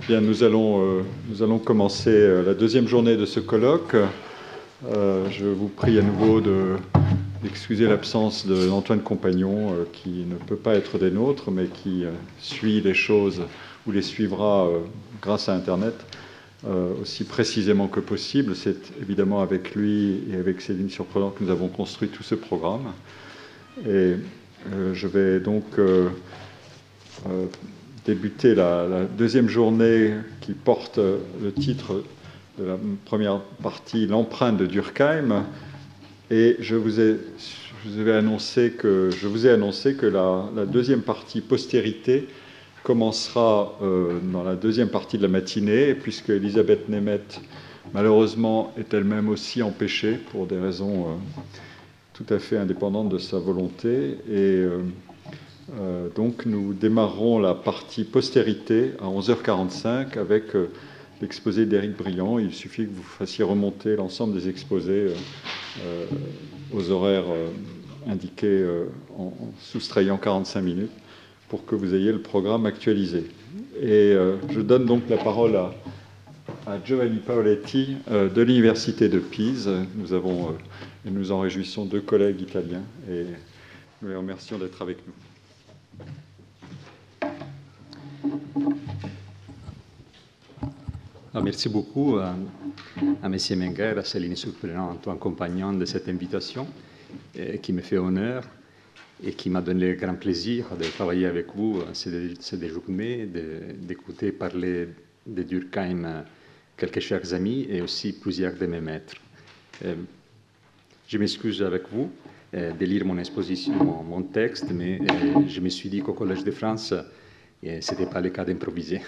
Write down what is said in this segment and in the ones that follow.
Bien, nous allons commencer la deuxième journée de ce colloque. Je vous prie à nouveau d'excuser l'absence d'Antoine Compagnon, qui ne peut pas être des nôtres, mais qui suit les choses ou les suivra grâce à Internet aussi précisément que possible. C'est évidemment avec lui et avec Céline Surprenant que nous avons construit tout ce programme. Et je vais donc débuter la deuxième journée qui porte le titre de la première partie, l'empreinte de Durkheim. Et je vous ai annoncé que la deuxième partie, postérité, commencera dans la deuxième partie de la matinée, puisque Elisabeth Nemeth, malheureusement, est elle-même aussi empêchée pour des raisons tout à fait indépendantes de sa volonté. Et donc nous démarrerons la partie postérité à 11h45 avec l'exposé d'Éric Briand. Il suffit que vous fassiez remonter l'ensemble des exposés aux horaires indiqués en soustrayant 45 minutes pour que vous ayez le programme actualisé. Et je donne donc la parole à Giovanni Paoletti de l'Université de Pise. Nous nous en réjouissons, deux collègues italiens, et nous les remercions d'être avec nous. Merci beaucoup à M. Menger, à Céline Surprenant, Antoine Compagnon de cette invitation qui me fait honneur et qui m'a donné le grand plaisir de travailler avec vous ces journées, d'écouter parler de Durkheim quelques chers amis et aussi plusieurs de mes maîtres. Je m'excuse avec vous de lire mon exposition, mon texte, mais je me suis dit qu'au Collège de France, ce n'était pas le cas d'improviser.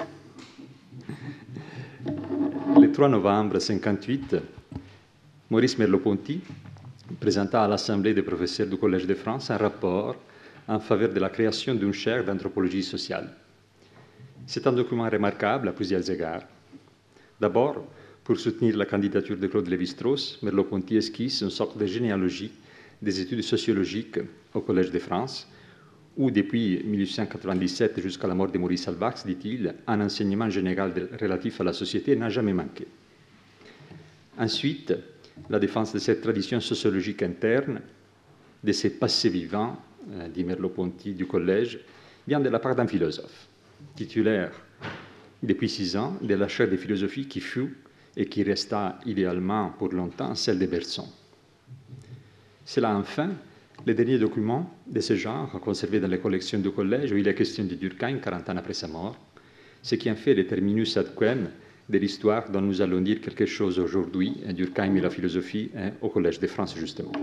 Le 3 novembre 1958, Maurice Merleau-Ponty présenta à l'Assemblée des professeurs du Collège de France un rapport en faveur de la création d'une chaire d'anthropologie sociale. C'est un document remarquable à plusieurs égards. D'abord, pour soutenir la candidature de Claude Lévi-Strauss, Merleau-Ponty esquisse une sorte de généalogie des études sociologiques au Collège de France, où depuis 1897 jusqu'à la mort de Maurice Halbach, dit-il, un enseignement général relatif à la société n'a jamais manqué. Ensuite, la défense de cette tradition sociologique interne, de ces passés vivants, dit Merleau-Ponty du Collège, vient de la part d'un philosophe, titulaire depuis 6 ans de la chaire de philosophie qui fut et qui resta idéalement pour longtemps celle de Bergson. C'est là enfin le dernier document de ce genre conservé dans les collections du Collège où il est question de Durkheim 40 ans après sa mort, ce qui en fait le terminus ad quem de l'histoire dont nous allons dire quelque chose aujourd'hui, Durkheim et la philosophie au Collège de France justement.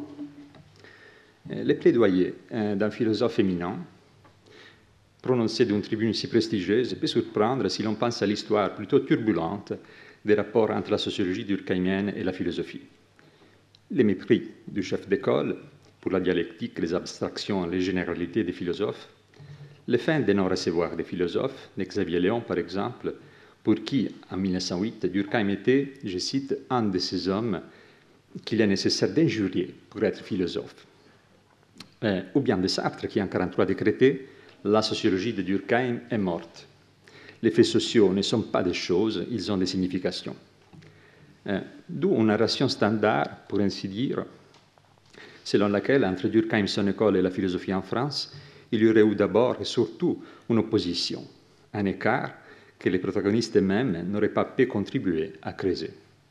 Le plaidoyer d'un philosophe éminent, prononcé d'une tribune si prestigieuse, peut surprendre si l'on pense à l'histoire plutôt turbulente des rapports entre la sociologie durkheimienne et la philosophie. Les mépris du chef d'école pour la dialectique, les abstractions, les généralités des philosophes, le fait de non recevoir des philosophes, de Xavier Léon par exemple, pour qui, en 1908, Durkheim était, je cite, un de ces hommes qu'il est nécessaire d'injurier pour être philosophe. Ou bien de Sartre qui, en 1943, décrétait « La sociologie de Durkheim est morte. Les faits sociaux ne sont pas des choses, ils ont des significations. » D'où une narration standard, pour ainsi dire, selon laquelle, entre Durkheim, son école et la philosophie en France, il y aurait eu d'abord et surtout une opposition, un écart que les protagonistes eux-mêmes n'auraient pas pu contribuer à creuser.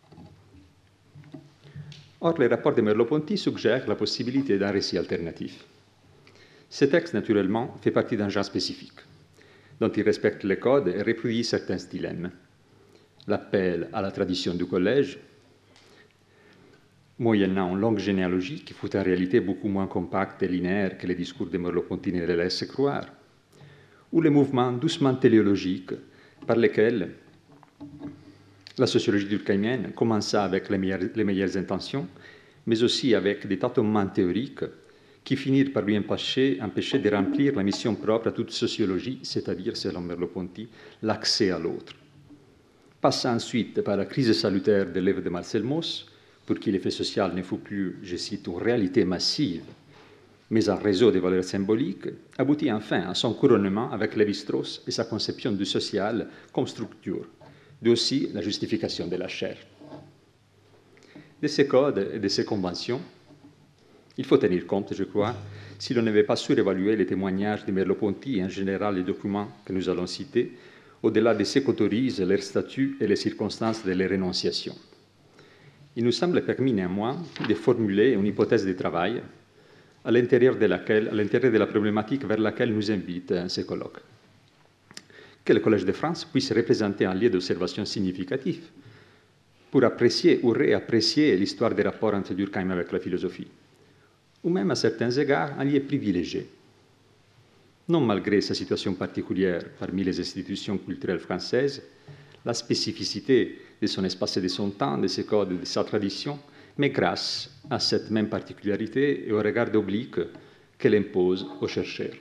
Or, le rapport de Merleau-Ponty suggère la possibilité d'un récit alternatif. Ce texte, naturellement, fait partie d'un genre spécifique, dont il respecte les codes et reproduit certains dilemmes. L'appel à la tradition du collège, moyennant une longue généalogie qui fut en réalité beaucoup moins compacte et linéaire que les discours de Merleau-Ponty ne le laissent croire, ou les mouvements doucement téléologiques par lesquels la sociologie durkheimienne commença avec les meilleures intentions, mais aussi avec des tâtonnements théoriques qui finirent par lui empêcher de remplir la mission propre à toute sociologie, c'est-à-dire, selon Merleau-Ponty, l'accès à l'autre. Passa ensuite par la crise salutaire de l'œuvre de Marcel Mauss, pour qui l'effet social ne fut plus, je cite, une réalité massive, mais un réseau de valeurs symboliques, aboutit enfin à son couronnement avec Lévi-Strauss et sa conception du social comme structure, d'où aussi la justification de la chair. De ces codes et de ces conventions, il faut tenir compte, je crois, si l'on n'avait pas surévalué les témoignages de Merleau-Ponty et en général les documents que nous allons citer, au-delà de ce qu'autorisent leur statut et les circonstances de leur rénonciation. Il nous semble permis néanmoins de formuler une hypothèse de travail à l'intérieur de la problématique vers laquelle nous invite ce colloque. Que le Collège de France puisse représenter un lieu d'observation significatif pour apprécier ou réapprécier l'histoire des rapports entre Durkheim avec la philosophie, ou même à certains égards un lieu privilégié, non malgré sa situation particulière parmi les institutions culturelles françaises, la spécificité de son espace et de son temps, de ses codes et de sa tradition, mais grâce à cette même particularité et au regard oblique qu'elle impose aux chercheurs.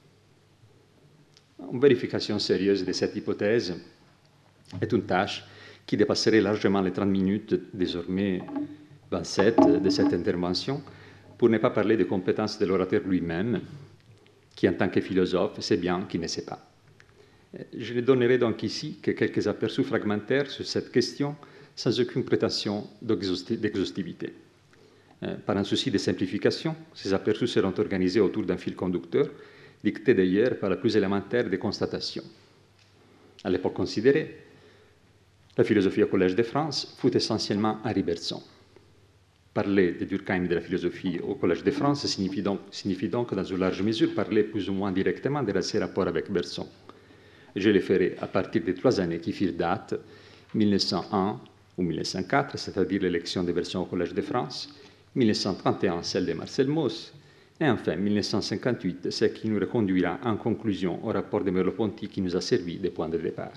Une vérification sérieuse de cette hypothèse est une tâche qui dépasserait largement les 30 minutes, désormais 27, de cette intervention, pour ne pas parler des compétences de l'orateur lui-même, qui en tant que philosophe sait bien qu'il ne sait pas. Je ne donnerai donc ici que quelques aperçus fragmentaires sur cette question, sans aucune prétention d'exhaustivité. Par un souci de simplification, ces aperçus seront organisés autour d'un fil conducteur, dicté d'ailleurs par la plus élémentaire des constatations. À l'époque considérée, la philosophie au Collège de France fut essentiellement Henri Bergson. Parler de Durkheim et de la philosophie au Collège de France signifie donc dans une large mesure parler plus ou moins directement de ses rapports avec Bergson. Je le ferai à partir des 3 années qui firent date, 1901 ou 1904, c'est-à-dire l'élection de Bergson au Collège de France, 1931, celle de Marcel Mauss, et enfin 1958, ce qui nous reconduira en conclusion au rapport de Merleau-Ponty qui nous a servi de point de départ.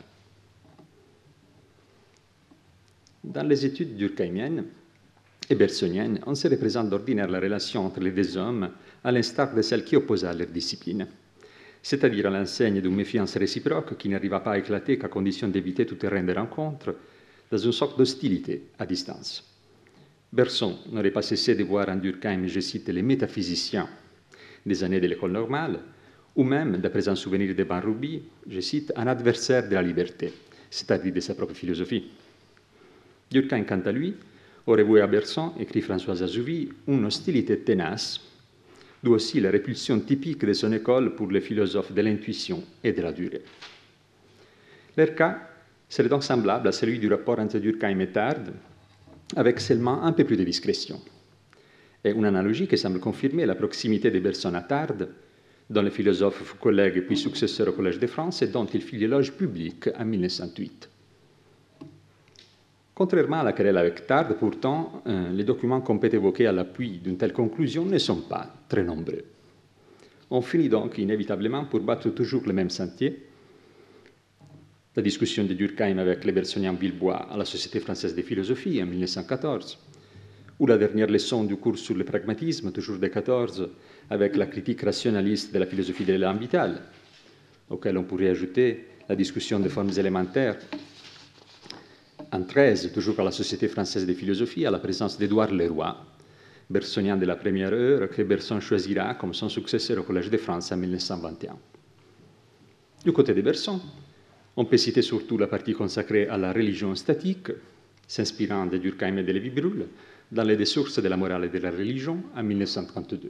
Dans les études durkheimiennes et bergsoniennes, on se représente d'ordinaire la relation entre les deux hommes à l'instar de celle qui opposa leur discipline, c'est-à-dire à l'enseigne d'une méfiance réciproque qui n'arriva pas à éclater qu'à condition d'éviter tout terrain de rencontre, dans une sorte d'hostilité à distance. Bergson n'aurait pas cessé de voir en Durkheim, je cite, les métaphysiciens des années de l'école normale, ou même, d'après un souvenir de Barruby, je cite, un adversaire de la liberté, c'est-à-dire de sa propre philosophie. Durkheim, quant à lui, aurait voué à Bergson, écrit François Azouvi, une hostilité tenace, d'où aussi la répulsion typique de son école pour les philosophes de l'intuition et de la durée. Leur cas serait donc semblable à celui du rapport entre Durkheim et Tarde, avec seulement un peu plus de discrétion. Et une analogie qui semble confirmer la proximité de Bergson à Tarde, dont le philosophe fut collègue puis successeur au Collège de France et dont il fit l'éloge public en 1908. Contrairement à la querelle avec Tarde, pourtant, les documents qu'on peut évoquer à l'appui d'une telle conclusion ne sont pas très nombreux. On finit donc inévitablement pour battre toujours le même sentier. La discussion de Durkheim avec les Bergsoniens Villebois à la Société française de philosophie en 1914, ou la dernière leçon du cours sur le pragmatisme, toujours de 14, avec la critique rationaliste de la philosophie de l'élan vital, auquel on pourrait ajouter la discussion des formes élémentaires. En 13, toujours à la Société française de philosophie, à la présence d'Édouard Leroy, bergsonien de la première heure, que Bergson choisira comme son successeur au Collège de France en 1921. Du côté de Bergson, on peut citer surtout la partie consacrée à la religion statique, s'inspirant de Durkheim et de Lévi-Brühl, dans les sources de la morale et de la religion en 1932.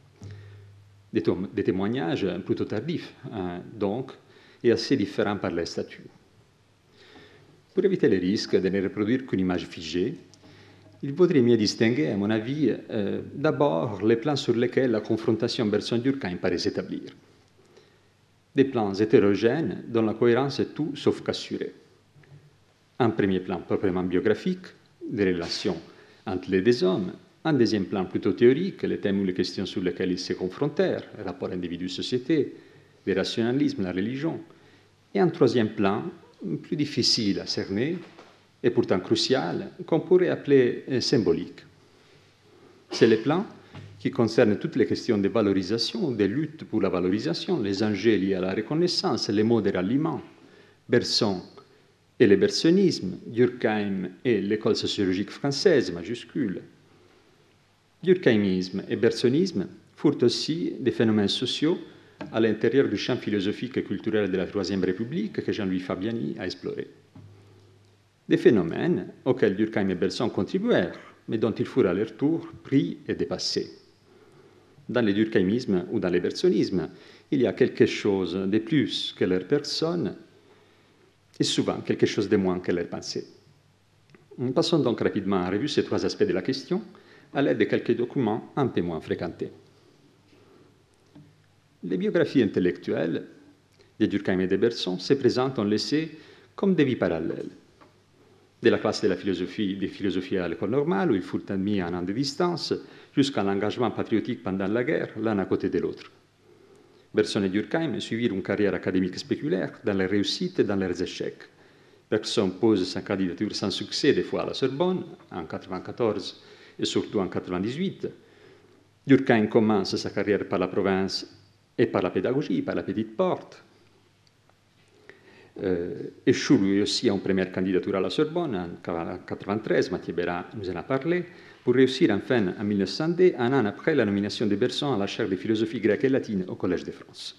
Des témoignages plutôt tardifs, donc, et assez différents par leur statut. Pour éviter le risque de ne reproduire qu'une image figée, il vaudrait mieux distinguer, à mon avis, d'abord les plans sur lesquels la confrontation Bergson-Durkheim paraît s'établir. Des plans hétérogènes dont la cohérence est tout sauf qu'assurée. Un premier plan proprement biographique, des relations entre les deux hommes. Un deuxième plan plutôt théorique, les thèmes ou les questions sur lesquels ils se confrontèrent, le rapport individu-société, le rationalisme, la religion. Et un troisième plan, plus difficile à cerner, et pourtant crucial, qu'on pourrait appeler symbolique. C'est le plan qui concerne toutes les questions de valorisation, des luttes pour la valorisation, les enjeux liés à la reconnaissance, les mots de ralliement, Bergson et le bergsonisme, Durkheim et l'école sociologique française, majuscule. Durkheimisme et bergsonisme furent aussi des phénomènes sociaux à l'intérieur du champ philosophique et culturel de la Troisième République que Jean-Louis Fabiani a exploré. Des phénomènes auxquels Durkheim et Bergson contribuèrent, mais dont ils furent à leur tour pris et dépassés. Dans le durkheimisme ou dans le bergsonisme, il y a quelque chose de plus que leur personne et souvent quelque chose de moins que leur pensée. Passons donc rapidement en revue ces trois aspects de la question à l'aide de quelques documents un peu moins fréquentés. Les biographies intellectuelles de Durkheim et de Bergson se présentent, on le sait, comme des vies parallèles. De la classe de la philosophie, des philosophies à l'école normale, où ils furent admis à un an de distance, jusqu'à l'engagement patriotique pendant la guerre, l'un à côté de l'autre. Bergson et Durkheim suivirent une carrière académique spéculaire dans leurs réussites et dans leurs échecs. Bergson pose sa candidature sans succès, des fois à la Sorbonne, en 1994 et surtout en 1998. Durkheim commence sa carrière par la province et par la pédagogie, par la petite porte. Échoue lui aussi à une première candidature à la Sorbonne en 1993, Mathieu Bérat nous en a parlé, pour réussir enfin en 1902, un an après la nomination de Bergson à la chaire de philosophie grecque et latine au Collège de France.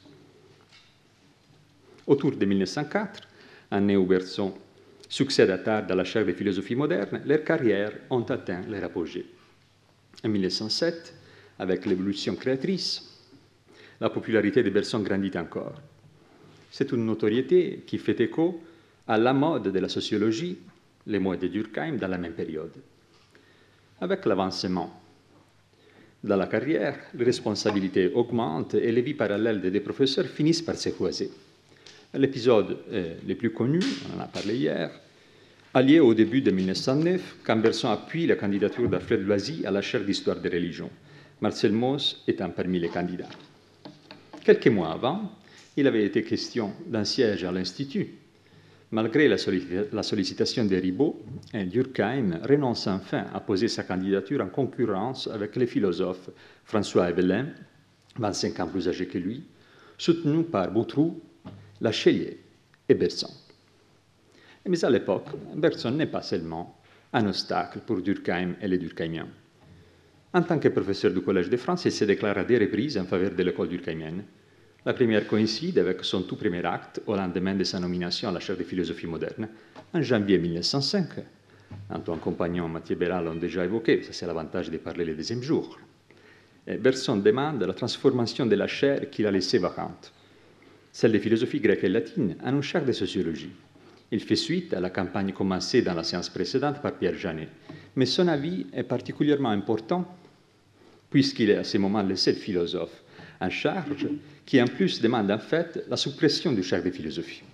Autour de 1904, année où Bergson succède à Tard à la chaire de philosophie moderne, leurs carrières ont atteint leur apogée. En 1907, avec l'évolution créatrice, la popularité de Bergson grandit encore. C'est une notoriété qui fait écho à la mode de la sociologie, les mots de Durkheim, dans la même période. Avec l'avancement dans la carrière, les responsabilités augmentent et les vies parallèles des deux professeurs finissent par se croiser. L'épisode le plus connu, on en a parlé hier, a lieu au début de 1909, quand Bergson appuie la candidature d'Alfred Loisy à la chaire d'histoire des religions, Marcel Mauss étant parmi les candidats. Quelques mois avant, il avait été question d'un siège à l'Institut. Malgré la sollicitation de Ribot, Durkheim renonce enfin à poser sa candidature en concurrence avec les philosophes François Evelyn, 25 ans plus âgé que lui, soutenu par Boutroux, Lachelier et Bergson. Mais à l'époque, Bergson n'est pas seulement un obstacle pour Durkheim et les Durkheimiens. En tant que professeur du Collège de France, il se déclare à 2 reprises en faveur de l'école durkheimienne. La première coïncide avec son tout premier acte au lendemain de sa nomination à la chaire de philosophie moderne, en janvier 1905. Antoine Compagnon et Mathieu Bérat l'ont déjà évoqué, ça c'est l'avantage de parler le deuxième jour. Et Bergson demande la transformation de la chaire qu'il a laissée vacante, celle de philosophie grecque et latine, en une chaire de sociologie. Il fait suite à la campagne commencée dans la séance précédente par Pierre Janet, mais son avis est particulièrement important puisqu'il est à ce moment le seul philosophe en charge qui en plus demande en fait la suppression du chaire de philosophie.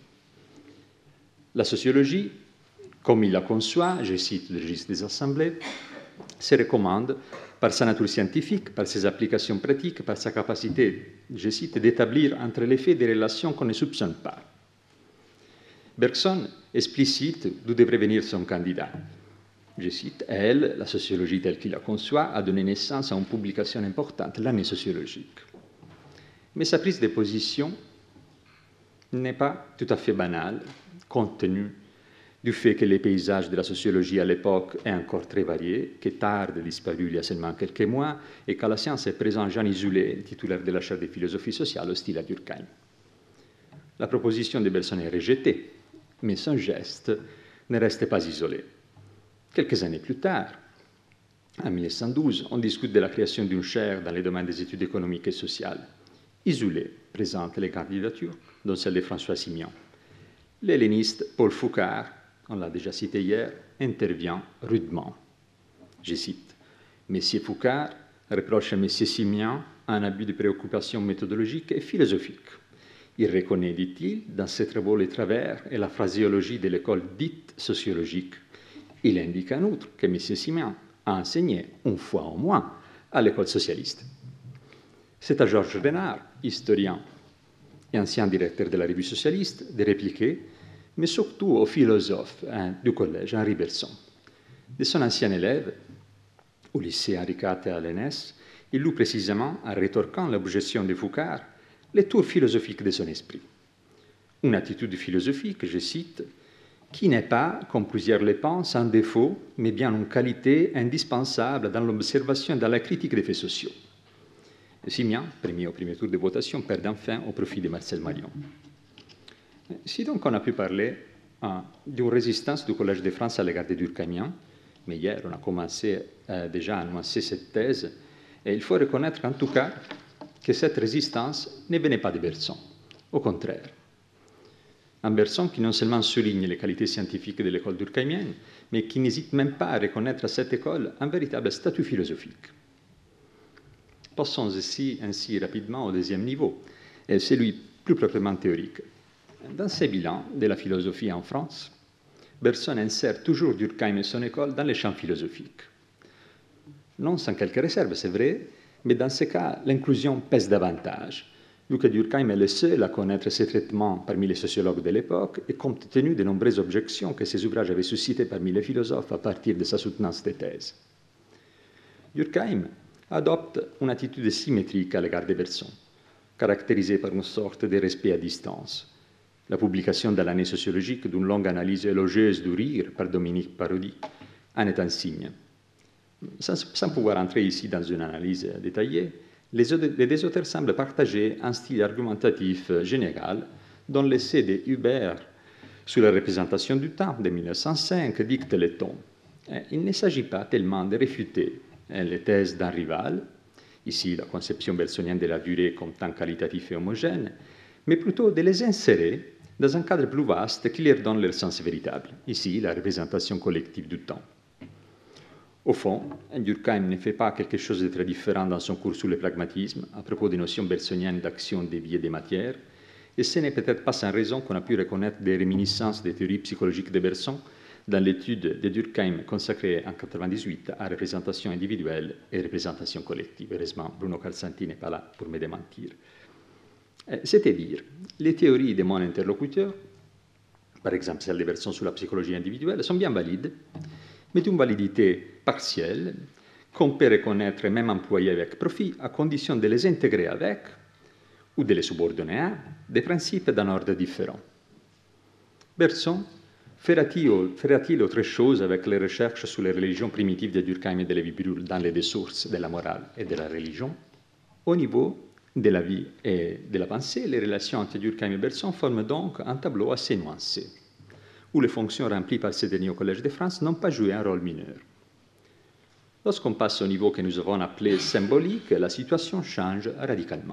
La sociologie, comme il la conçoit, je cite le registre des assemblées, se recommande par sa nature scientifique, par ses applications pratiques, par sa capacité, je cite, d'établir entre les faits des relations qu'on ne soupçonne pas. Bergson explicite d'où devrait venir son candidat. Je cite, elle, la sociologie telle qu'il la conçoit, a donné naissance à une publication importante, l'année sociologique. Mais sa prise de position n'est pas tout à fait banale, compte tenu du fait que les paysages de la sociologie à l'époque est encore très varié, que Tard est disparu il y a seulement quelques mois, et qu'à la science est présent Jean Isoulé, titulaire de la chaire de philosophie sociale, hostile à Durkheim. La proposition de Bergson est rejetée, mais son geste ne reste pas isolé. Quelques années plus tard, en 1912, on discute de la création d'une chaire dans les domaines des études économiques et sociales. Isoulé présente les candidatures, dont celle de François Simian. L'helléniste Paul Foucard, on l'a déjà cité hier, intervient rudement. Je cite, « Monsieur Foucard reproche à Monsieur Simian un abus de préoccupation méthodologique et philosophique. Il reconnaît, dit-il, dans ses travaux les travers et la phraséologie de l'école dite sociologique. Il indique en outre que M. Simian a enseigné une fois au moins à l'école socialiste. » C'est à Georges Renard, historien et ancien directeur de la revue socialiste, de répliquer, mais surtout au philosophe du collège, Henri Bergson. De son ancien élève, au lycée Henri IV à l'ENS, il lut précisément, en rétorquant l'objection de Foucard, les tours philosophiques de son esprit. Une attitude philosophique, je cite, qui n'est pas, comme plusieurs le pensent, un défaut, mais bien une qualité indispensable dans l'observation et dans la critique des faits sociaux. Simian, premier au premier tour de votation, perd enfin au profit de Marcel Marion. Si donc on a pu parler d'une résistance du Collège de France à l'égard des Durkheimiens, mais hier on a commencé déjà à annoncer cette thèse, et il faut reconnaître en tout cas que cette résistance ne venait pas de Bergson, au contraire. Un Bergson qui non seulement souligne les qualités scientifiques de l'école durkheimienne, mais qui n'hésite même pas à reconnaître à cette école un véritable statut philosophique. Passons ainsi rapidement au deuxième niveau, et celui plus proprement théorique. Dans ses bilans de la philosophie en France, Bergson insère toujours Durkheim et son école dans les champs philosophiques. Non sans quelques réserves, c'est vrai, mais dans ce cas, l'inclusion pèse davantage, vu que Durkheim est le seul à connaître ces traitements parmi les sociologues de l'époque et compte tenu des nombreuses objections que ses ouvrages avaient suscitées parmi les philosophes à partir de sa soutenance des thèses. Durkheim adopte une attitude symétrique à l'égard de Bergson, caractérisée par une sorte de respect à distance. La publication dans l'année sociologique d'une longue analyse élogieuse du rire par Dominique Parodi en est un signe. Sans pouvoir entrer ici dans une analyse détaillée, les deux auteurs semblent partager un style argumentatif général dont l'essai de Huber sur la représentation du temps de 1905 dicte le ton. Il ne s'agit pas tellement de réfuter les thèses d'un rival, ici la conception bergsonienne de la durée comme temps qualitatif et homogène, mais plutôt de les insérer dans un cadre plus vaste qui leur donne leur sens véritable, ici la représentation collective du temps. Au fond, Durkheim ne fait pas quelque chose de très différent dans son cours sur le pragmatisme à propos des notions bergsoniennes d'action des vies et des matières, et ce n'est peut-être pas sans raison qu'on a pu reconnaître des réminiscences des théories psychologiques de Bergson dans l'étude de Durkheim consacrée en 1998 à représentation individuelle et représentation collective. Heureusement, Bruno Calsanti n'est pas là pour me démentir. C'est-à-dire, les théories de mon interlocuteur, par exemple celle de Bergson sur la psychologie individuelle, sont bien valides, mais d'une validité partielle qu'on peut reconnaître et même employer avec profit à condition de les intégrer avec ou de les subordonner à des principes d'un ordre différent. Bergson fera-t-il autre chose avec les recherches sur les religions primitives de Durkheim et de Lévi-Brühl dans les deux sources de la morale et de la religion? Au niveau de la vie et de la pensée, les relations entre Durkheim et Bergson forment donc un tableau assez nuancé, où les fonctions remplies par ces derniers au Collège de France n'ont pas joué un rôle mineur. Lorsqu'on passe au niveau que nous avons appelé symbolique, la situation change radicalement.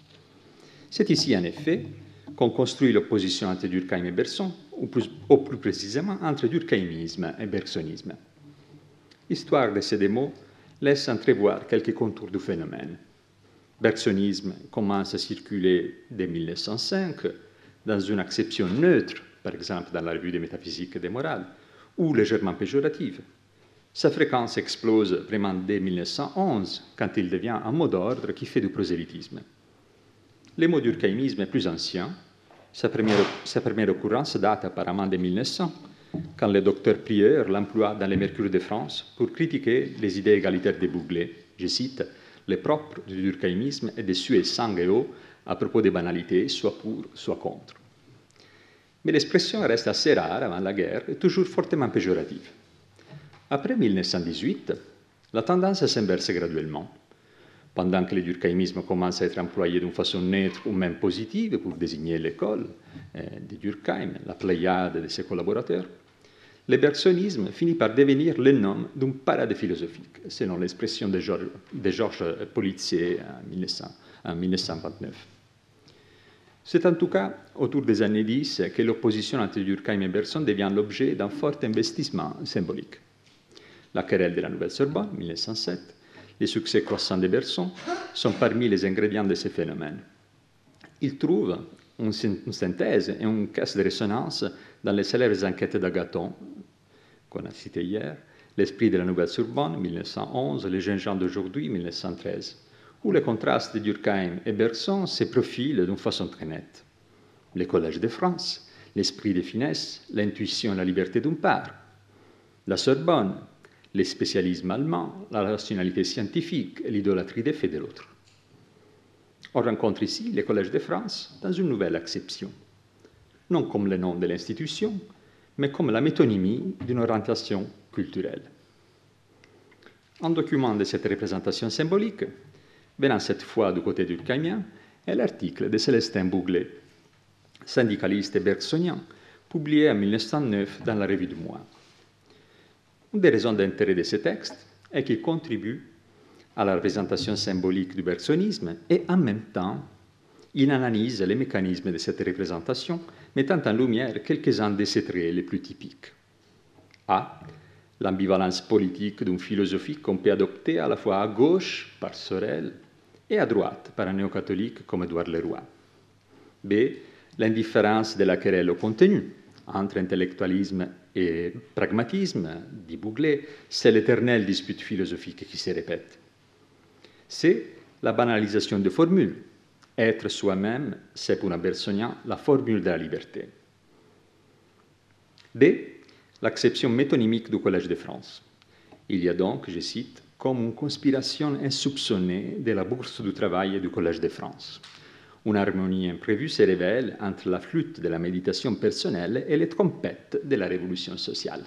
C'est ici, en effet, qu'on construit l'opposition entre Durkheim et Bergson, ou plus précisément entre durkheimisme et bergsonisme. L'histoire de ces deux mots laisse entrevoir quelques contours du phénomène. Bergsonisme commence à circuler dès 1905 dans une acception neutre, par exemple dans la revue des métaphysiques et des morales, ou légèrement péjorative. Sa fréquence explose vraiment dès 1911, quand il devient un mot d'ordre qui fait du prosélytisme. Le mot durkheimisme est plus ancien. Sa première occurrence date apparemment de 1900, quand le docteur Prieur l'emploie dans les Mercures de France pour critiquer les idées égalitaires de Bouglet. Je cite, « Le propre du durkheimisme est de suer sang et eau à propos des banalités, soit pour, soit contre. » Mais l'expression reste assez rare avant la guerre et toujours fortement péjorative. Après 1918, la tendance s'inverse graduellement. Pendant que le durkheimisme commence à être employé d'une façon neutre ou même positive pour désigner l'école de Durkheim, la pléiade de ses collaborateurs, le bergsonisme finit par devenir le nom d'une parade philosophique, selon l'expression de Georges Policier en 1929. C'est en tout cas autour des années 10 que l'opposition entre Durkheim et Bergson devient l'objet d'un fort investissement symbolique. La querelle de la Nouvelle Sorbonne, 1907, les succès croissants de Bergson sont parmi les ingrédients de ce phénomène. Il trouve une synthèse et une caisse de résonance dans les célèbres enquêtes d'Agathon, qu'on a citées hier, L'esprit de la Nouvelle Sorbonne, 1911, Les jeunes gens d'aujourd'hui, 1913, où le contraste de Durkheim et Bergson se profile d'une façon très nette. Le Collège de France, l'esprit de finesse, l'intuition et la liberté d'une part. La Sorbonne, les spécialismes allemands, la rationalité scientifique et l'idolâtrie des faits de l'autre. On rencontre ici le Collège de France dans une nouvelle acception, non comme le nom de l'institution, mais comme la métonymie d'une orientation culturelle. Un document de cette représentation symbolique, venant cette fois du côté durkheimien, est l'article de Célestin Bouglet, syndicaliste et bergsonien, publié en 1909 dans la Revue du Mois. Une des raisons d'intérêt de ce texte est qu'il contribue à la représentation symbolique du bergsonisme et en même temps, il analyse les mécanismes de cette représentation, mettant en lumière quelques-uns de ses traits les plus typiques. A. L'ambivalence politique d'une philosophie qu'on peut adopter à la fois à gauche, par Sorel, et à droite, par un néocatholique comme Édouard Leroy. B. L'indifférence de la querelle au contenu, entre intellectualisme et pragmatisme, dit Bouglet, c'est l'éternelle dispute philosophique qui se répète. C. La banalisation des formules. Être soi-même, c'est pour un bersonien la formule de la liberté. D. L'acception métonymique du Collège de France. Il y a donc, je cite, comme une conspiration insoupçonnée de la Bourse du travail et du Collège de France. Une harmonie imprévue se révèle entre la flûte de la méditation personnelle et les trompettes de la révolution sociale.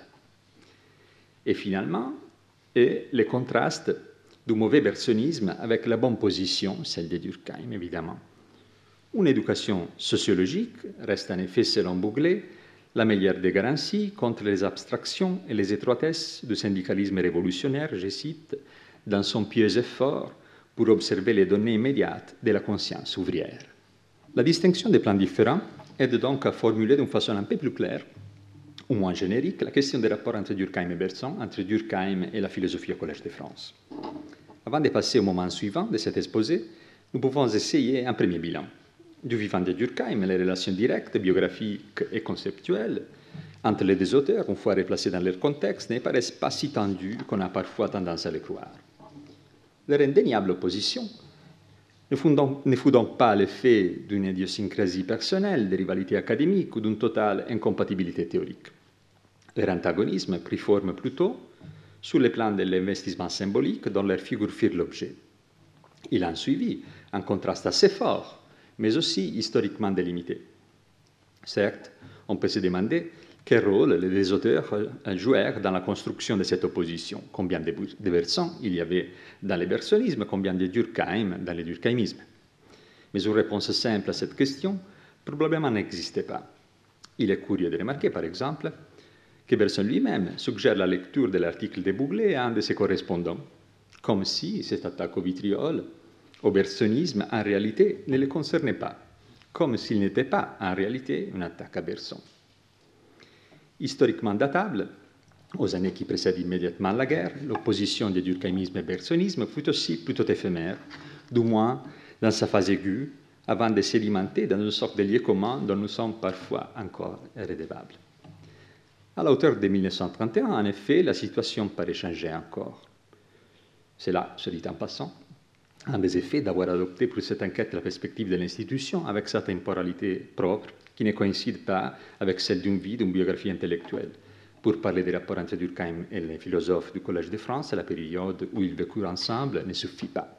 Et finalement, le contraste du mauvais bergsonisme avec la bonne position, celle de Durkheim, évidemment. Une éducation sociologique reste en effet, selon Bouglet, la meilleure des garanties contre les abstractions et les étroitesses du syndicalisme révolutionnaire, je cite, dans son pieux effort pour observer les données immédiates de la conscience ouvrière. La distinction des plans différents aide donc à formuler d'une façon un peu plus claire, ou moins générique, la question des rapports entre Durkheim et Bergson, entre Durkheim et la philosophie au Collège de France. Avant de passer au moment suivant de cet exposé, nous pouvons essayer un premier bilan. Du vivant de Durkheim, les relations directes, biographiques et conceptuelles entre les deux auteurs, une fois replacées dans leur contexte, ne paraissent pas si tendues qu'on a parfois tendance à le croire. Leur indéniable opposition ne fut donc pas l'effet d'une idiosyncrasie personnelle, de rivalité académique ou d'une totale incompatibilité théorique. Leur antagonisme prit forme plutôt sur le plan de l'investissement symbolique dont leurs figures firent l'objet. Il en suivit un contraste assez fort, mais aussi historiquement délimité. Certes, on peut se demander quel rôle les deux auteurs jouèrent dans la construction de cette opposition. Combien de Bergson il y avait dans le bergsonisme, combien de Durkheim dans le durkheimisme. Mais une réponse simple à cette question probablement n'existait pas. Il est curieux de remarquer, par exemple, que Bergson lui-même suggère la lecture de l'article de Bouglet à un de ses correspondants, comme si cette attaque au vitriol, au bergsonisme, en réalité, ne le concernait pas, comme s'il n'était pas, en réalité, une attaque à Bergson. Historiquement datable, aux années qui précèdent immédiatement la guerre, l'opposition de durkheimisme et bergsonisme fut aussi plutôt éphémère, du moins dans sa phase aiguë, avant de sédimenter dans une sorte de lieu commun dont nous sommes parfois encore redevables. À la hauteur de 1931, en effet, la situation paraît changer encore. C'est là, se dit en passant, un des effets d'avoir adopté pour cette enquête la perspective de l'institution avec sa temporalité propre, qui ne coïncide pas avec celle d'une vie, d'une biographie intellectuelle. Pour parler des rapports entre Durkheim et les philosophes du Collège de France, la période où ils vécurent ensemble ne suffit pas.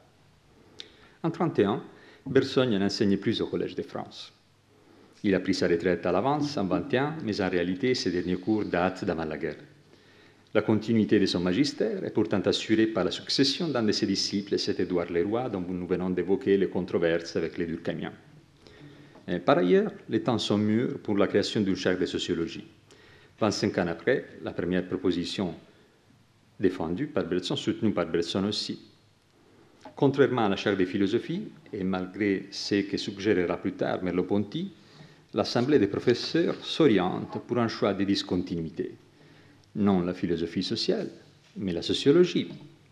En 1931, Bergson n'enseignait plus au Collège de France. Il a pris sa retraite à l'avance en 1921, mais en réalité, ses derniers cours datent d'avant la guerre. La continuité de son magistère est pourtant assurée par la succession d'un de ses disciples, c'est Édouard Leroy, dont nous venons d'évoquer les controverses avec les durkheimiens. Par ailleurs, les temps sont mûrs pour la création d'une chaire de sociologie. 25 ans après, la première proposition défendue par Bergson, soutenue par Bergson aussi. Contrairement à la chaire de philosophie, et malgré ce que suggérera plus tard Merleau-Ponty, l'Assemblée des professeurs s'oriente pour un choix de discontinuité. Non la philosophie sociale, mais la sociologie.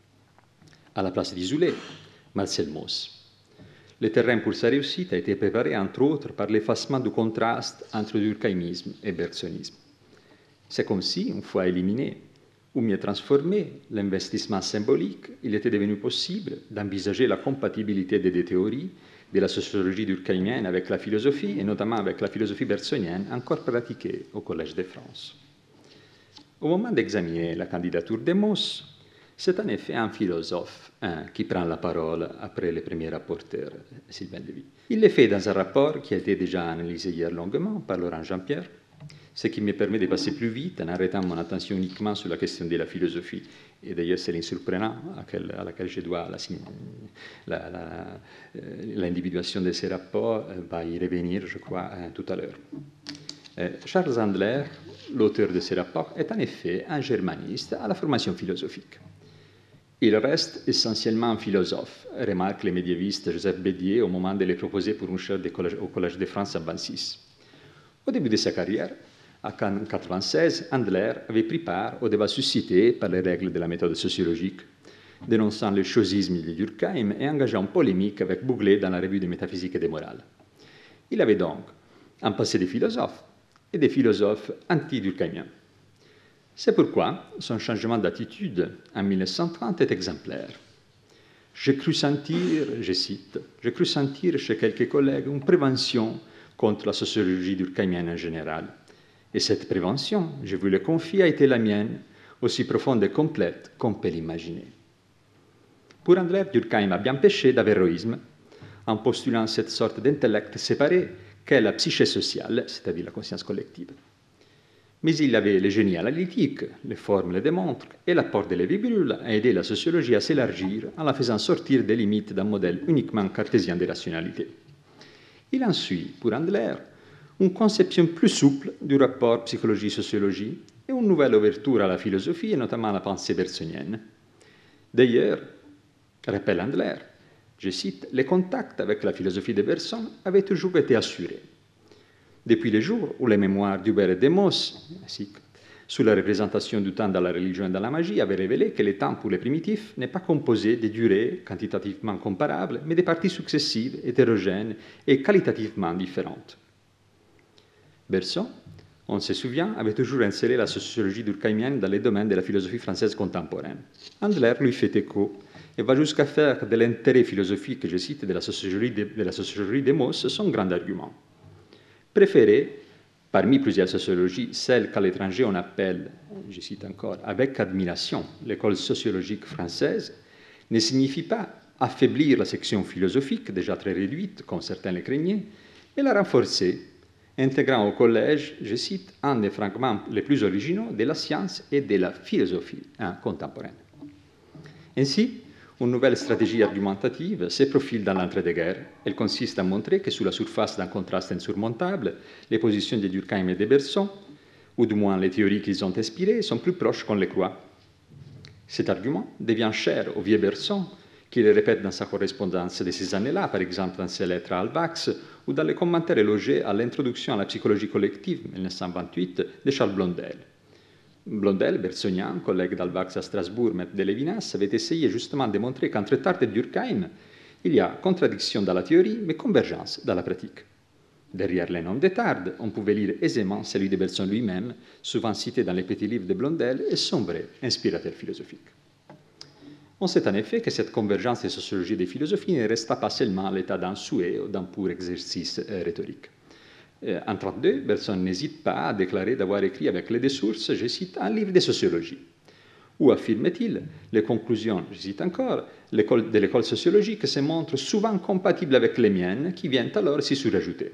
À la place d'Isoulé, Marcel Mauss. Le terrain pour sa réussite a été préparé, entre autres, par l'effacement du contraste entre durkheimisme et bergsonisme. C'est comme si, une fois éliminé, ou mieux transformé, l'investissement symbolique, il était devenu possible d'envisager la compatibilité des deux théories de la sociologie durkheimienne avec la philosophie, et notamment avec la philosophie bergsonienne, encore pratiquée au Collège de France. Au moment d'examiner la candidature de Mauss, c'est en effet un philosophe qui prend la parole après le premier rapporteur, Sylvain Lévy. Il le fait dans un rapport qui a été déjà analysé hier longuement par Laurent Jean-Pierre, ce qui me permet de passer plus vite en arrêtant mon attention uniquement sur la question de la philosophie. Et d'ailleurs, c'est l'insurprenant à laquelle je dois l'individuation de ces rapports, va y revenir, je crois, tout à l'heure. Charles Andler, l'auteur de ces rapports, est en effet un germaniste à la formation philosophique. Il reste essentiellement un philosophe, remarque le médiéviste Joseph Bédier au moment de les proposer pour une chaire au Collège de France en 1926. Au début de sa carrière, en 1996, Andler avait pris part au débat suscité par les règles de la méthode sociologique, dénonçant le chosisme de Durkheim et engageant polémique avec Bouglet dans la revue de métaphysique et des morales. Il avait donc un passé de philosophe et des philosophes anti-durkheimiens. C'est pourquoi son changement d'attitude en 1930 est exemplaire. J'ai cru sentir, je cite, « j'ai cru sentir chez quelques collègues une prévention contre la sociologie durkheimienne en général. Et cette prévention, je vous le confie, a été la mienne, aussi profonde et complète qu'on peut l'imaginer. » Pour Andler, Durkheim a bien péché d'avéroïsme en postulant cette sorte d'intellect séparé qu'est la psyché sociale, c'est-à-dire la conscience collective. Mais il avait le génie analytique, les formes le démontrent, et l'apport de Lévi-Bruhl a aidé la sociologie à s'élargir en la faisant sortir des limites d'un modèle uniquement cartésien de rationalité. Il en suit, pour Andler, une conception plus souple du rapport psychologie-sociologie et une nouvelle ouverture à la philosophie et notamment à la pensée bersonienne. D'ailleurs, rappelle Andler, je cite, « les contacts avec la philosophie de Bergson avaient toujours été assurés. Depuis les jours où les mémoires d'Hubert et Demos, ainsi que sous la représentation du temps dans la religion et dans la magie, avaient révélé que le temps pour les primitifs n'est pas composé de durées quantitativement comparables, mais de parties successives, hétérogènes et qualitativement différentes. » Bergson, on se souvient, avait toujours inséré la sociologie durkheimienne dans les domaines de la philosophie française contemporaine. Andler lui fait écho et va jusqu'à faire de l'intérêt philosophique, je cite, de la sociologie de Mauss son grand argument. Préféré, parmi plusieurs sociologies, celle qu'à l'étranger on appelle, je cite encore, avec admiration, l'école sociologique française, ne signifie pas affaiblir la section philosophique, déjà très réduite, comme certains le craignaient, mais la renforcer, intégrant au collège, je cite, un des fragments les plus originaux de la science et de la philosophie contemporaine. Ainsi, une nouvelle stratégie argumentative se profile dans l'entre-deux-guerres. Elle consiste à montrer que sous la surface d'un contraste insurmontable, les positions de Durkheim et de Bergson, ou du moins les théories qu'ils ont inspirées, sont plus proches qu'on le croit. Cet argument devient cher au vieux Bergson, qui le répète dans sa correspondance de ces années-là, par exemple dans ses lettres à Albax, ou dans les commentaires élogés à l'introduction à la psychologie collective, 1928, de Charles Blondel. Blondel, bersonien, collègue d'Albax à Strasbourg, maître de Lévinas, avait essayé justement de montrer qu'entre Tarde et Durkheim, il y a contradiction dans la théorie, mais convergence dans la pratique. Derrière les noms de Tarde, on pouvait lire aisément celui de Bergson lui-même, souvent cité dans les petits livres de Blondel, et son vrai inspirateur philosophique. On sait en effet que cette convergence des sociologies et des philosophies ne resta pas seulement à l'état d'un souhait ou d'un pur exercice rhétorique. En 1932, Bergson n'hésite pas à déclarer d'avoir écrit avec les deux sources, je cite, un livre de sociologie, où affirme-t-il, les conclusions, je cite encore, de l'école sociologique se montrent souvent compatibles avec les miennes, qui viennent alors s'y surajouter.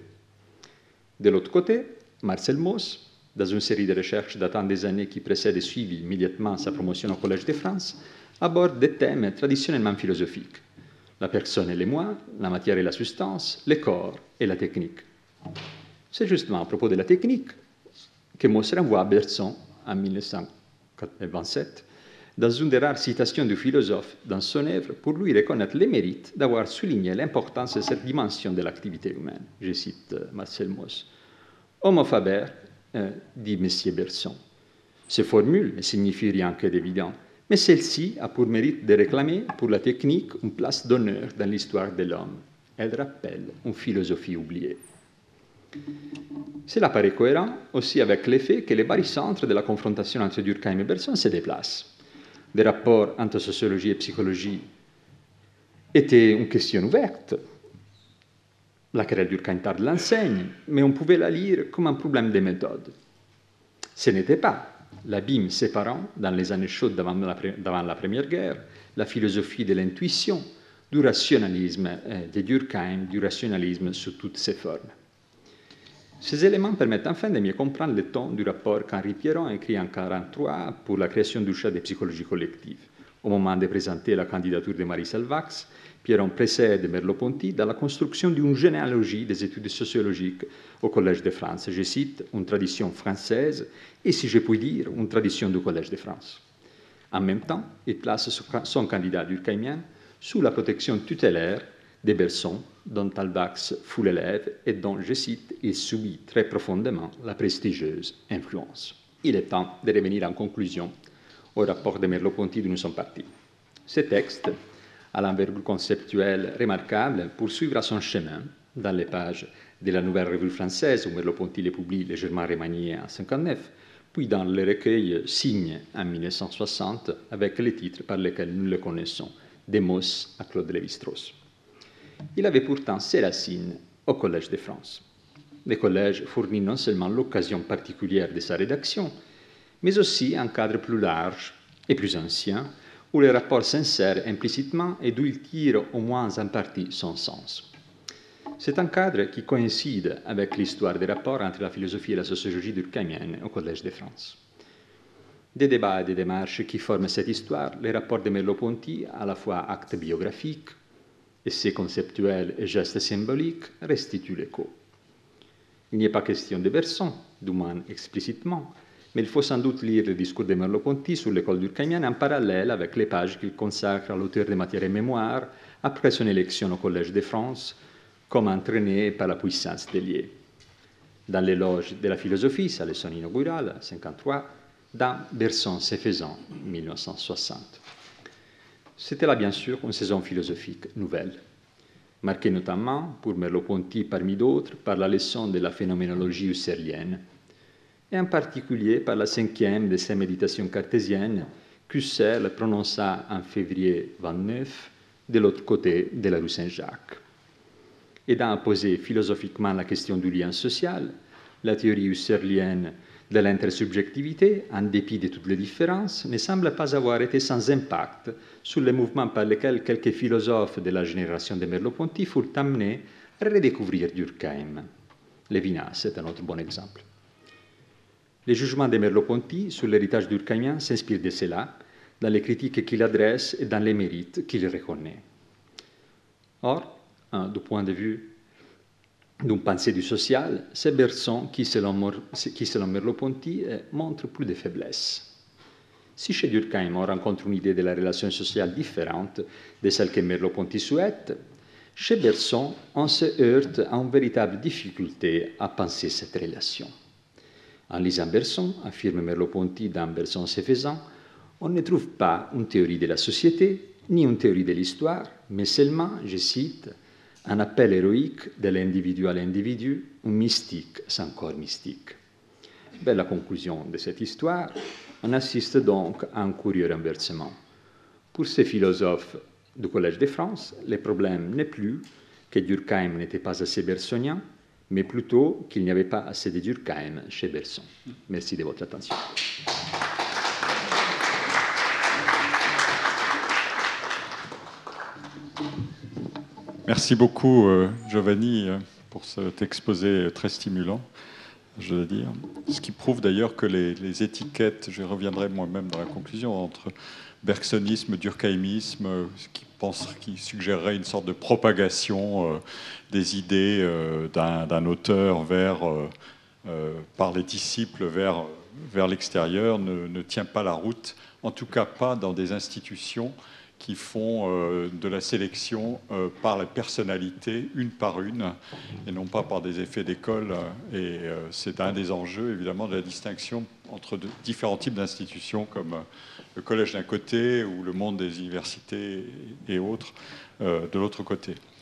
De l'autre côté, Marcel Mauss, dans une série de recherches datant des années qui précèdent et suivent immédiatement sa promotion au Collège de France, aborde des thèmes traditionnellement philosophiques, la personne et les moi, la matière et la substance, le corps et la technique. C'est justement à propos de la technique que Mauss renvoie à Bergson en 1927, dans une des rares citations du philosophe dans son œuvre pour lui reconnaître les mérites d'avoir souligné l'importance de cette dimension de l'activité humaine. Je cite Marcel Mauss. « Homo faber, dit M. Bergson. Ces formules ne signifient rien que d'évident, mais celle-ci a pour mérite de réclamer pour la technique une place d'honneur dans l'histoire de l'homme. Elle rappelle une philosophie oubliée. » Cela paraît cohérent aussi avec l'effet que les barycentres de la confrontation entre Durkheim et Bergson se déplacent. Des rapports entre sociologie et psychologie étaient une question ouverte. La querelle Durkheim-Tarde l'enseigne, mais on pouvait la lire comme un problème de méthode. Ce n'était pas l'abîme séparant, dans les années chaudes d'avant la Première Guerre, la philosophie de l'intuition, du rationalisme de Durkheim, du rationalisme sous toutes ses formes. Ces éléments permettent enfin de mieux comprendre le ton du rapport qu'Henri Pierron écrit en 1943 pour la création du Chat de psychologie collective. Au moment de présenter la candidature de Marie Salvax, Pierron précède Merleau-Ponty dans la construction d'une généalogie des études sociologiques au Collège de France. Je cite, une tradition française et, si je puis dire, une tradition du Collège de France. En même temps, il place son candidat durkheimien sous la protection tutélaire des Bergson, dont Alvax fut l'élève et dont, je cite, il subit très profondément la prestigieuse influence. Il est temps de revenir en conclusion au rapport de Merleau-Ponty d'où nous sommes partis. Ce texte, à l'envergure conceptuelle remarquable, poursuivra son chemin dans les pages de la Nouvelle Revue française, où Merleau-Ponty les publie légèrement remanié en 1959, puis dans le recueil Signes en 1960, avec les titres par lesquels nous le connaissons, Demos à Claude Lévi-Strauss. Il avait pourtant ses racines au Collège de France. Le collège fournit non seulement l'occasion particulière de sa rédaction, mais aussi un cadre plus large et plus ancien, où les rapports s'insèrent implicitement et d'où il tire au moins en partie son sens. C'est un cadre qui coïncide avec l'histoire des rapports entre la philosophie et la sociologie durkheimienne au Collège de France. Des débats et des démarches qui forment cette histoire, les rapports de Merleau-Ponty, à la fois actes biographiques, essais conceptuels et gestes symboliques, restituent l'écho. Il n'y a pas question de Bergson, du moins explicitement, mais il faut sans doute lire le discours de Merleau-Ponty sur l'école durkheimienne en parallèle avec les pages qu'il consacre à l'auteur de Matière et Mémoire après son élection au Collège de France, comme entraîné par la puissance déliée. Dans l'éloge de la philosophie, sa leçon inaugurale, 1953, dans Bergson s'effaisant, 1960. C'était là, bien sûr, une saison philosophique nouvelle, marquée notamment, pour Merleau-Ponty parmi d'autres, par la leçon de la phénoménologie husserlienne, et en particulier par la cinquième de ses méditations cartésiennes qu'Husserl prononça en février 1929 de l'autre côté de la rue Saint-Jacques. Aidant à poser philosophiquement la question du lien social, la théorie husserlienne de l'intersubjectivité, en dépit de toutes les différences, ne semble pas avoir été sans impact sur les mouvements par lesquels quelques philosophes de la génération de Merleau-Ponty furent amenés à redécouvrir Durkheim. Lévinas est un autre bon exemple. Les jugements de Merleau-Ponty sur l'héritage durkheimien s'inspirent de cela, dans les critiques qu'il adresse et dans les mérites qu'il reconnaît. Or, du point de vue d'une pensée du social, c'est Bergson qui, selon Merleau-Ponty, montre plus de faiblesse. Si chez Durkheim on rencontre une idée de la relation sociale différente de celle que Merleau-Ponty souhaite, chez Bergson, on se heurte à une véritable difficulté à penser cette relation. En lisant Bergson, affirme Merleau-Ponty dans Bergson s'effaisant, on ne trouve pas une théorie de la société, ni une théorie de l'histoire, mais seulement, je cite, un appel héroïque de l'individu à l'individu, un mystique sans corps mystique. Belle la conclusion de cette histoire, on assiste donc à un curieux renversement. Pour ces philosophes du Collège de France, le problème n'est plus que Durkheim n'était pas assez bergsonien, mais plutôt qu'il n'y avait pas assez de Durkheim chez Bergson. Merci de votre attention. Merci beaucoup, Giovanni, pour cet exposé très stimulant, je dois dire. Ce qui prouve d'ailleurs que les étiquettes, je reviendrai moi-même dans la conclusion, entre bergsonisme, durkheimisme, qui suggérerait une sorte de propagation des idées d'un auteur par les disciples vers l'extérieur, ne tient pas la route, en tout cas pas dans des institutions qui font de la sélection par la personnalité, une par une, et non pas par des effets d'école. Et c'est un des enjeux, évidemment, de la distinction entre différents types d'institutions, comme le collège d'un côté ou le monde des universités et autres de l'autre côté.